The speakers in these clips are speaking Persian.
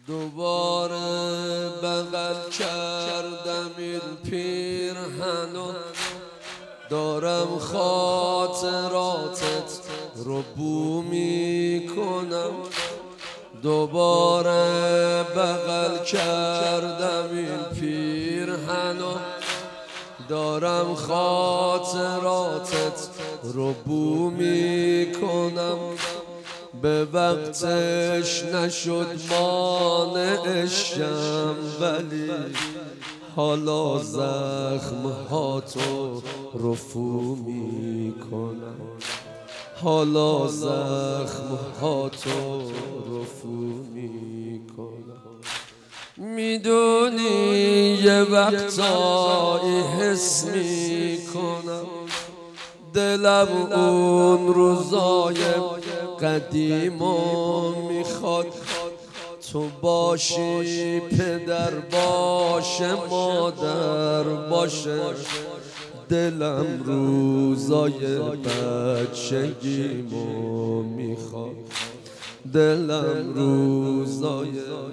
دوباره بغل کردم این پیرهنو، دارم خاطراتت رو بو میکنم. دوباره بغل کردم این پیرهنو، دارم خاطراتت رو بو میکنم. به وقتش نشد مانعشم، ولی حالا زخم هاتو رفو میکنم. حالا زخم هاتو رفو میکنم. میدونی یه وقتایی حس میکنم دلم اون روزای قدیمو میخواد. تو باشی، پدر باشه، مادر باشه، دلم روزای بچگیمو میخواد. دلم روزای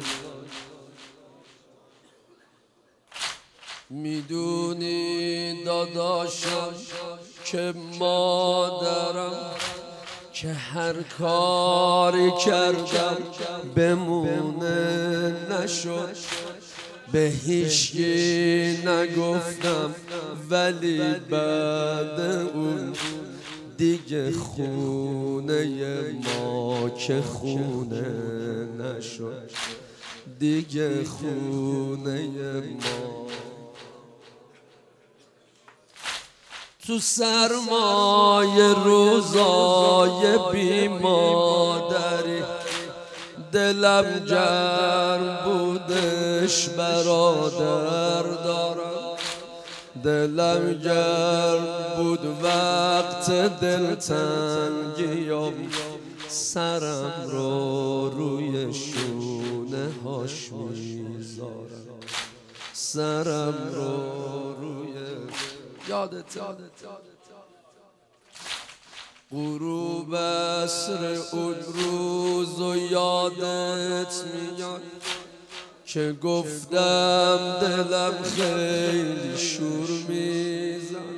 میدونی داداشم که مادرم که هر کاری کردم بمونه نشد. به هیچکی نگفتم ولی بعد اون دیگه خونه ما که خونه نشد. دیگه خونه ما تو سرمای روزای بی مادری دلم گرم بودش برادر دارم. دلم گرم بود وقت دلتنگیم، سرم رو روی شونه هاش میذارم. سرم رو روی یادت غروب عصر اون روز و یادت میاد که گفتم دلم خیلی شور میزن.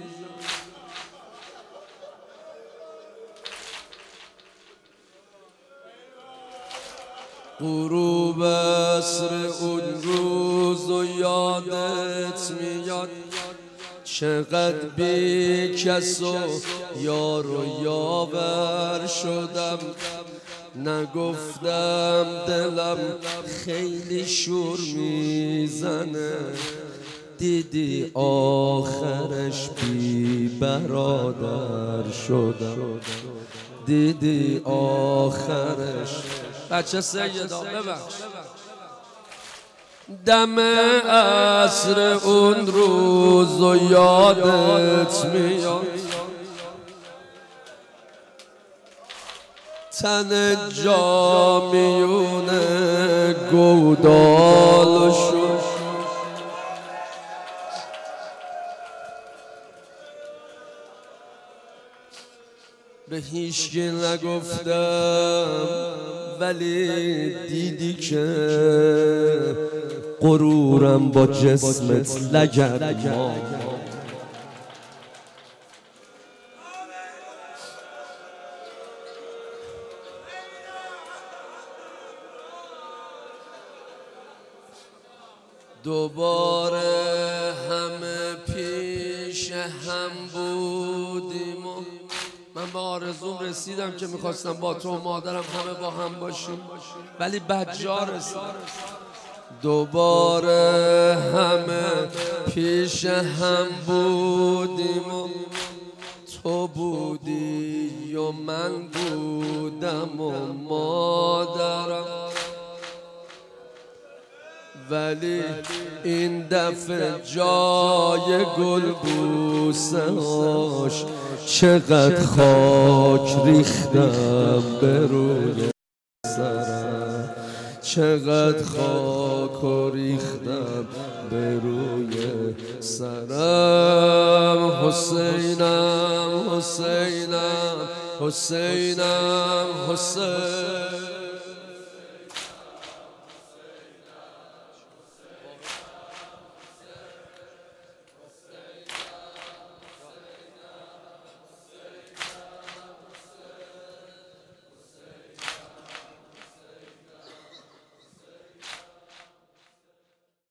غروب عصر اون روز و یادت میاد چقدر بی کس و یار و یاور شدم. نگفتم دلم خیلی شور میزنه، دیدی آخرش بی برادر شدم. دیدی آخرش بچه سیدا ببخش. دم عصر اون روز و یادت میاد تن جامیونه گودال شد. به هیچکی نگفتم ولی دیدی که غرورم با جسمت لگد ما. دوباره همه پیش هم بودیم و من به آرزوم رسیدم که میخواستم با تو و مادرم همه با هم باشیم، ولی بدجا رسیدم. دوباره همه پیش هم بودیم و تو بودی و من بودم و مادرم، ولی این دفعه جای گل بوسه هاش چقدر خاک ریختم به روی سرم. چقدر خاک ریختم به روی سرم. حسینم حسینم حسینم حسین.